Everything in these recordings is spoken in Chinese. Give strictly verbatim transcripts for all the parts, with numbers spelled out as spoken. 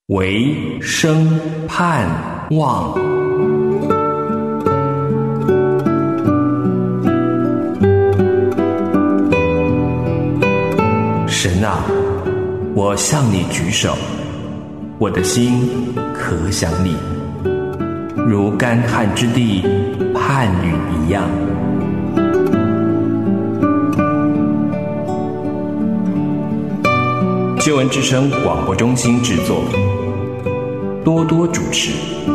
唯生盼望。神啊，我向你举手，我的心可想你，如干旱之地盼雨一样。救恩之声广播中心制作，多多主持。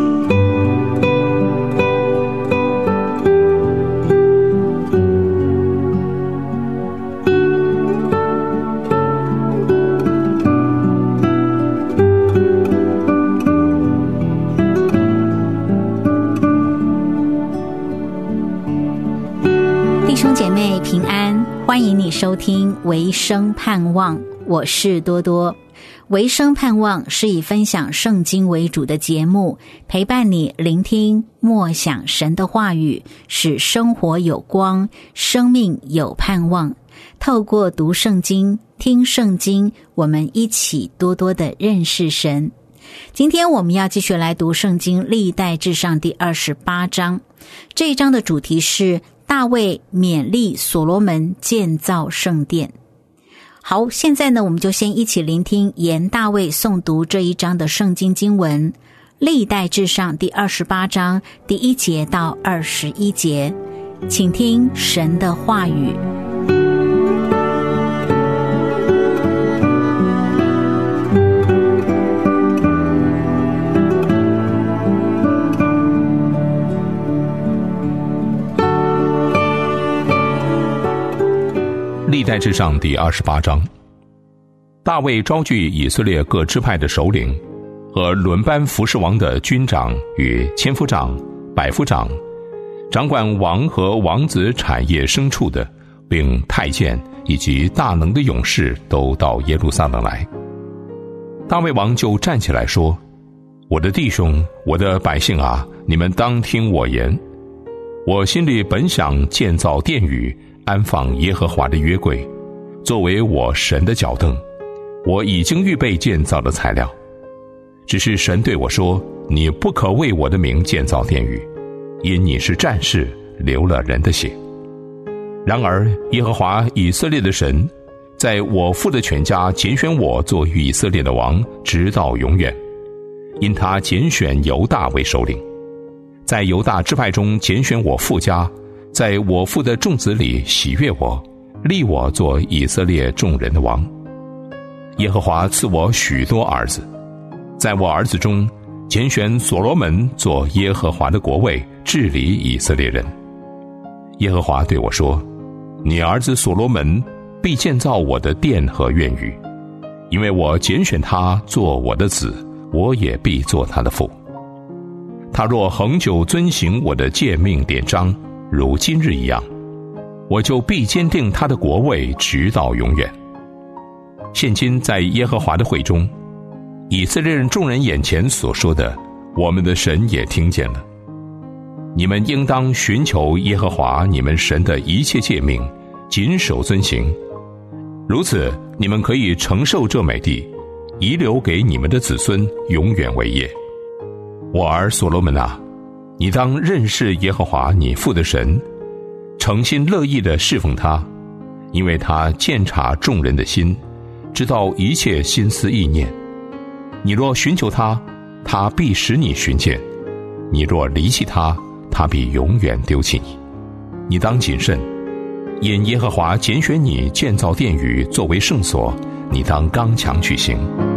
弟兄姐妹平安，欢迎你收听唯生盼望，我是多多。唯生盼望是以分享圣经为主的节目，陪伴你聆听默想神的话语，使生活有光，生命有盼望。透过读圣经、听圣经，我们一起多多的认识神。今天我们要继续来读圣经历代志上第二十八章，这一章的主题是大卫勉励所罗门建造圣殿。好，现在呢，我们就先一起聆听严大卫诵读这一章的圣经经文，历代志上第二十八章第一节到二十一节，请听神的话语。 历代志上第二十八章，大卫召聚以色列各支派的首领和轮班服侍王的军长与千夫长、百夫长，掌管王和王子产业牲畜的，并太监以及大能的勇士都到耶路撒冷来。大卫王就站起来说：我的弟兄，我的百姓啊，你们当听我言。我心里本想建造殿宇，安放耶和华的约柜，作为我神的脚凳。我已经预备建造的材料，只是神对我说：你不可为我的名建造殿宇，因你是战士，流了人的血。然而耶和华以色列的神在我父的全家拣选我做以色列的王，直到永远。因他拣选犹大为首领，在犹大支派中拣选我父家，在我父的众子里喜悦我，立我做以色列众人的王。耶和华赐我许多儿子，在我儿子中拣选所罗门做耶和华的国位，治理以色列人。耶和华对我说：你儿子所罗门必建造我的殿和院宇，因为我拣选他做我的子，我也必做他的父。他若恒久遵行我的诫命典章，如今日一样，我就必坚定他的国位，直到永远。现今在耶和华的会中，以色列人众人眼前所说的，我们的神也听见了。你们应当寻求耶和华你们神的一切诫命，谨守遵行，如此你们可以承受这美地，遗留给你们的子孙，永远为业。我儿所罗门啊，你当认识耶和华你父的神，诚心乐意地侍奉他，因为他鉴察众人的心，知道一切心思意念。你若寻求他，他必使你寻见；你若离弃他，他必永远丢弃你。你当谨慎，因耶和华拣选你建造殿宇作为圣所，你当刚强去行。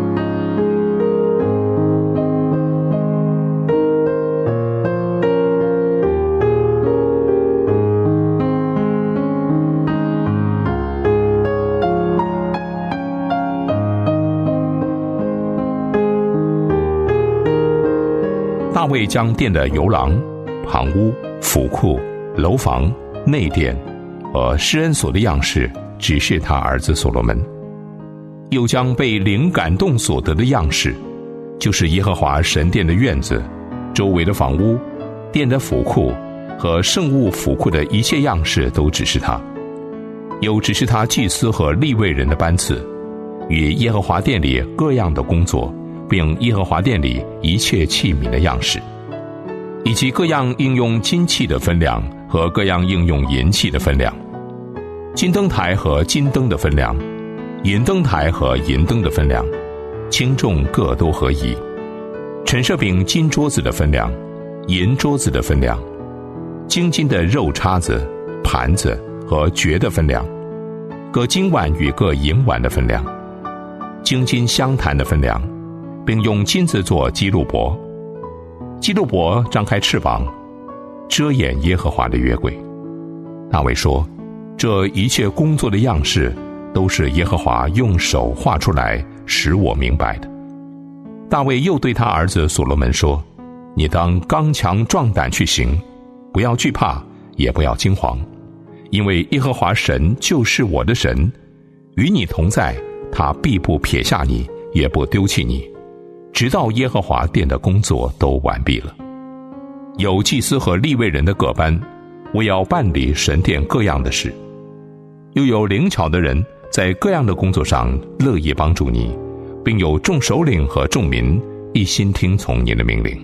大卫将殿的游廊、旁屋、府库、楼房、内殿和施恩所的样式指示他儿子所罗门，又将被灵感动所得的样式，就是耶和华神殿的院子、周围的房屋、殿的府库和圣物府库的一切样式都指示他，又指示他祭司和利未人的班次，与耶和华殿里各样的工作并耶和华殿里一切器皿的样式，以及各样应用金器的分量和各样应用银器的分量，金灯台和金灯的分量，银灯台和银灯的分量，轻重各都合宜。陈设饼金桌子的分量，银桌子的分量，精金的肉叉子、盘子和爵的分量，各金碗与各银碗的分量，精金香坛的分量，并用金子做基路伯。基路伯张开翅膀，遮掩耶和华的约柜。大卫说，这一切工作的样式都是耶和华用手画出来，使我明白的。大卫又对他儿子所罗门说，你当刚强壮胆去行，不要惧怕，也不要惊惶，因为耶和华神就是我的神，与你同在，他必不撇下你，也不丢弃你，直到耶和华殿的工作都完毕了。有祭司和利未人的各班，我要办理神殿各样的事，又有灵巧的人在各样的工作上乐意帮助你，并有众首领和众民一心听从你的命令。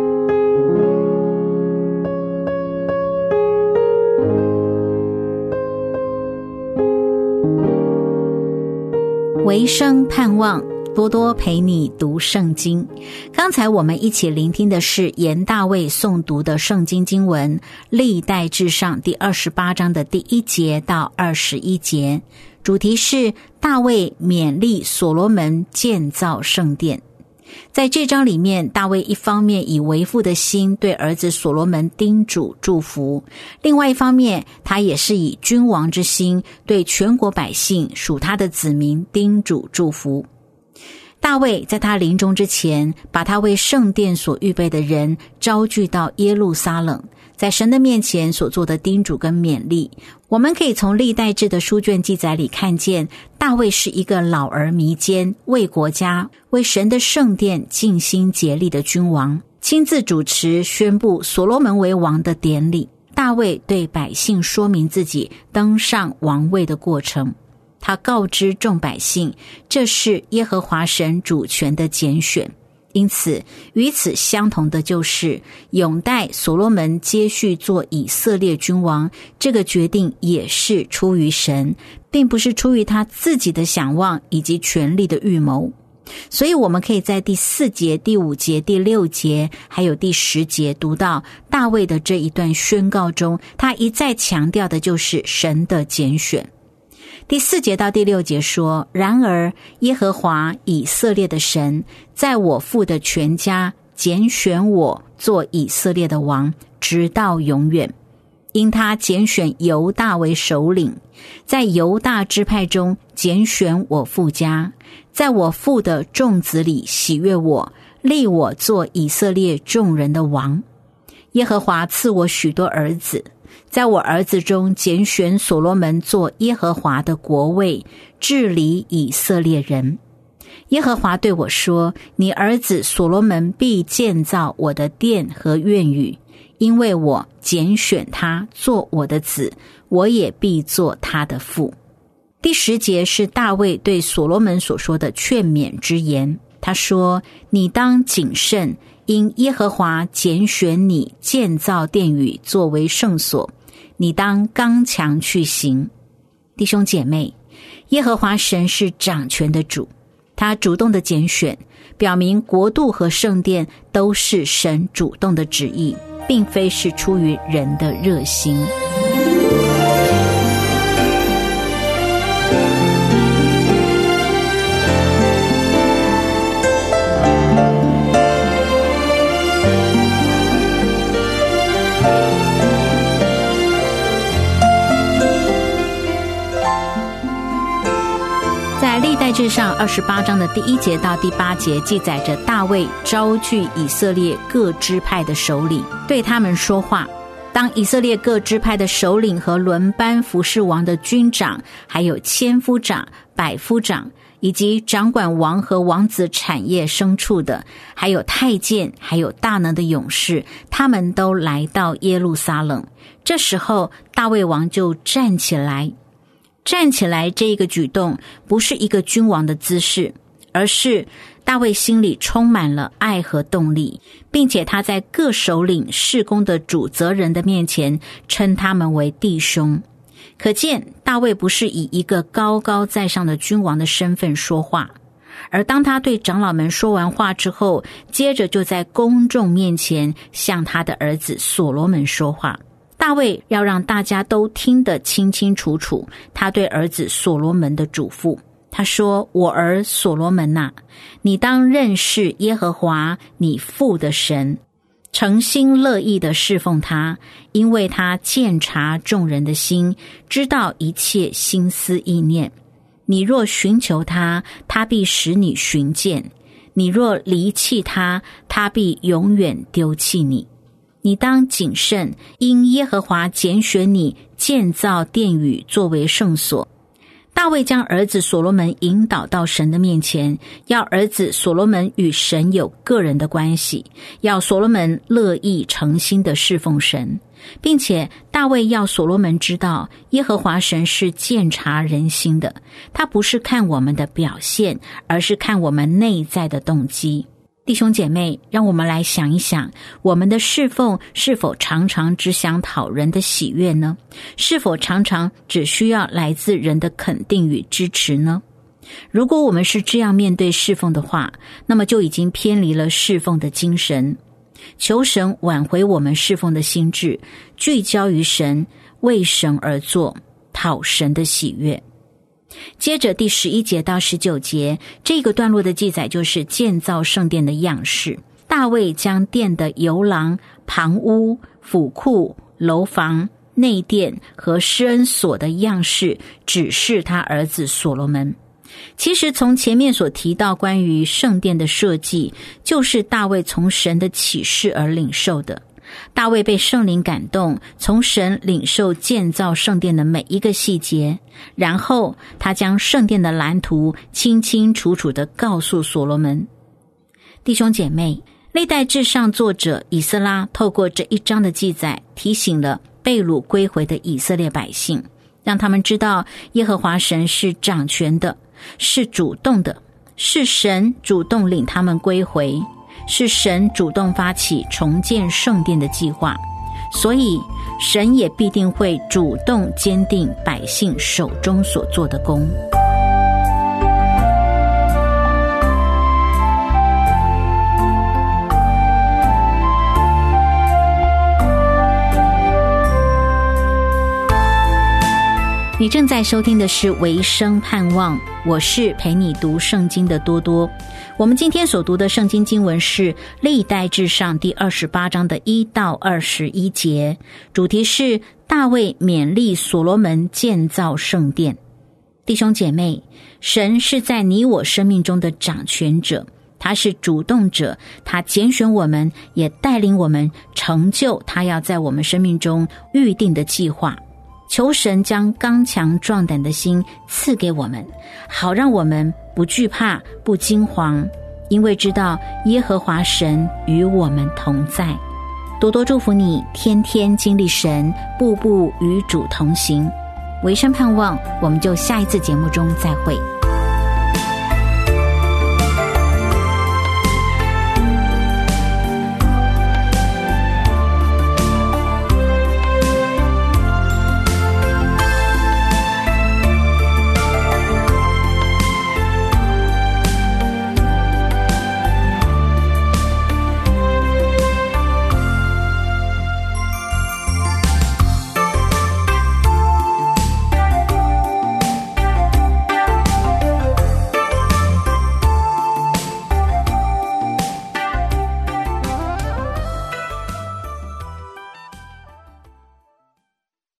维生盼望，多多陪你读圣经。刚才我们一起聆听的是严大卫诵读的圣经经文，历代志上第二十八章的第一节到二十一节，主题是大卫勉励所罗门建造圣殿。在这章里面，大卫一方面以为父的心对儿子所罗门叮嘱祝福，另外一方面他也是以君王之心对全国百姓属他的子民叮嘱祝福。大卫在他临终之前，把他为圣殿所预备的人招聚到耶路撒冷，在神的面前所做的叮嘱跟勉励，我们可以从历代志的书卷记载里看见，大卫是一个老而弥坚，为国家为神的圣殿尽心竭力的君王，亲自主持宣布所罗门为王的典礼。大卫对百姓说明自己登上王位的过程，他告知众百姓，这是耶和华神主权的拣选。因此与此相同的就是拥戴所罗门接续做以色列君王，这个决定也是出于神，并不是出于他自己的想望以及权力的预谋。所以我们可以在第四节、第五节、第六节还有第十节读到大卫的这一段宣告中，他一再强调的就是神的拣选。第四节到第六节说，然而耶和华以色列的神在我父的全家拣选我做以色列的王，直到永远。因他拣选犹大为首领，在犹大支派中拣选我父家，在我父的众子里喜悦我，立我做以色列众人的王。耶和华赐我许多儿子，在我儿子中拣选所罗门做耶和华的国位，治理以色列人。耶和华对我说，你儿子所罗门必建造我的殿和院宇，因为我拣选他做我的子，我也必做他的父。第十节是大卫对所罗门所说的劝勉之言，他说，你当谨慎，因耶和华拣选你建造殿宇作为圣所，你当刚强去行。弟兄姐妹，耶和华神是掌权的主，他主动的拣选，表明国度和圣殿都是神主动的旨意，并非是出于人的热心。在历代志上二十八章的第一节到第八节记载着大卫招聚以色列各支派的首领，对他们说话。当以色列各支派的首领和轮班服侍王的军长，还有千夫长、百夫长，以及掌管王和王子产业牲畜的，还有太监，还有大能的勇士，他们都来到耶路撒冷。这时候大卫王就站起来，站起来这一个举动不是一个君王的姿势，而是大卫心里充满了爱和动力，并且他在各首领事工的主责人的面前称他们为弟兄。可见大卫不是以一个高高在上的君王的身份说话，而当他对长老们说完话之后，接着就在公众面前向他的儿子所罗门说话。大卫要让大家都听得清清楚楚他对儿子所罗门的嘱咐。他说，我儿所罗门啊，你当认识耶和华你父的神，诚心乐意地侍奉他，因为他鉴察众人的心，知道一切心思意念。你若寻求他，他必使你寻见；你若离弃他，他必永远丢弃你。你当谨慎，因耶和华拣选你建造殿宇作为圣所。大卫将儿子所罗门引导到神的面前，要儿子所罗门与神有个人的关系，要所罗门乐意诚心的侍奉神，并且大卫要所罗门知道，耶和华神是鉴察人心的，他不是看我们的表现，而是看我们内在的动机。弟兄姐妹，让我们来想一想，我们的侍奉是否常常只想讨人的喜悦呢？是否常常只需要来自人的肯定与支持呢？如果我们是这样面对侍奉的话，那么就已经偏离了侍奉的精神。求神挽回我们侍奉的心志，聚焦于神，为神而做，讨神的喜悦。接着第十一节到十九节，这个段落的记载就是建造圣殿的样式。大卫将殿的游廊、旁屋、府库、楼房、内殿和施恩所的样式指示他儿子所罗门。其实从前面所提到关于圣殿的设计，就是大卫从神的启示而领受的。大卫被圣灵感动，从神领受建造圣殿的每一个细节，然后他将圣殿的蓝图清清楚楚地告诉所罗门。弟兄姐妹，历代志上作者以斯拉透过这一章的记载，提醒了被掳归回的以色列百姓，让他们知道耶和华神是掌权的，是主动的，是神主动领他们归回，是神主动发起重建圣殿的计划，所以神也必定会主动坚定百姓手中所做的工。你正在收听的是维生盼望，我是陪你读圣经的多多。我们今天所读的圣经经文是历代志上第二十八章的一到二十一节，主题是大卫勉励所罗门建造圣殿。弟兄姐妹，神是在你我生命中的掌权者，他是主动者，他拣选我们，也带领我们成就他要在我们生命中预定的计划。求神将刚强壮胆的心赐给我们，好让我们不惧怕，不惊惶，因为知道耶和华神与我们同在。多多祝福你，天天经历神，步步与主同行。维生盼望，我们就下一次节目中再会。